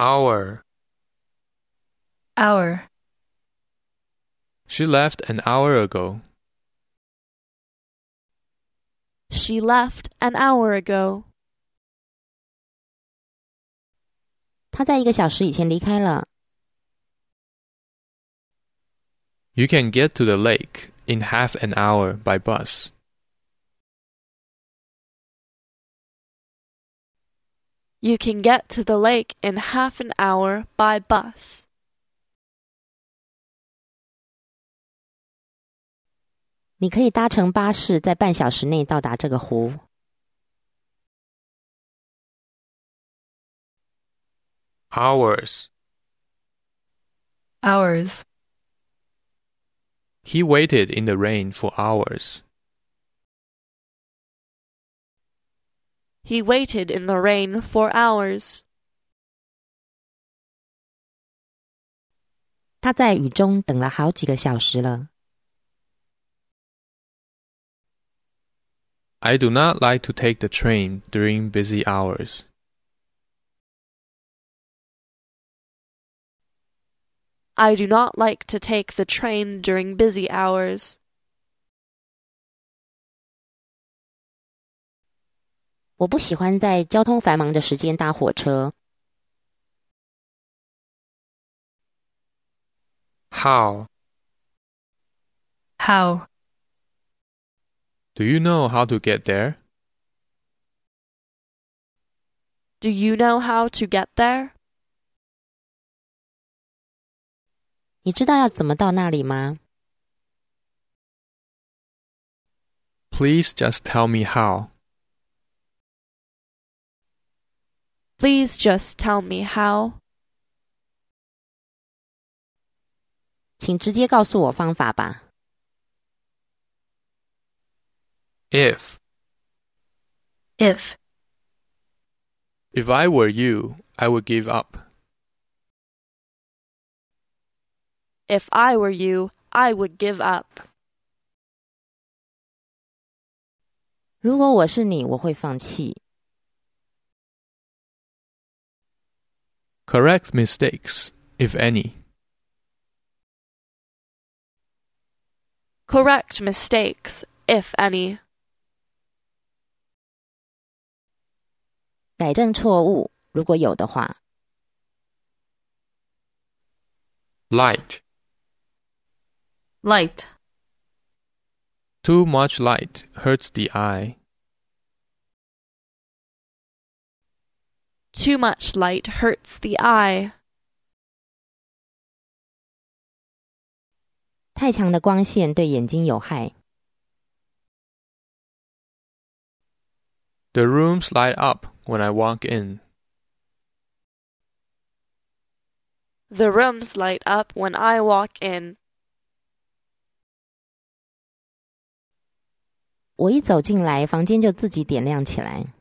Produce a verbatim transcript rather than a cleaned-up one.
Hour. Hour. She left an hour ago. She left an hour ago. 她在一个小时以前离开了。 You can get to the lake in half an hour by bus. You can get to the lake in half an hour by bus. 你可以搭乘巴士在半小时内到达这个湖。 Hours. Hours. He waited in the rain for hours. He waited in the rain for hours. 他在雨中等了好几个小时了。 I do not like to take the train during busy hours. I do not like to take the train during busy hours. 我不喜欢在交通繁忙的时间搭火车。 How? How? Do you know how to get there? Do you know how to get there? 你知道要怎么到那里吗？ Please just tell me how. Please just tell me how. 请直接告诉我方法吧。 If. If. If I were you, I would give up. If I were you, I would give up. 如果我是你，我会放弃。 Correct mistakes, if any. Correct mistakes, if any. 改正错误，如果有的话。 Light. Light. Too much light hurts the eye. Too much light hurts the eye. 太强的光线对眼睛有害。 The rooms light up when I walk in. The rooms light up when I walk in. 我一走进来，房间就自己点亮起来。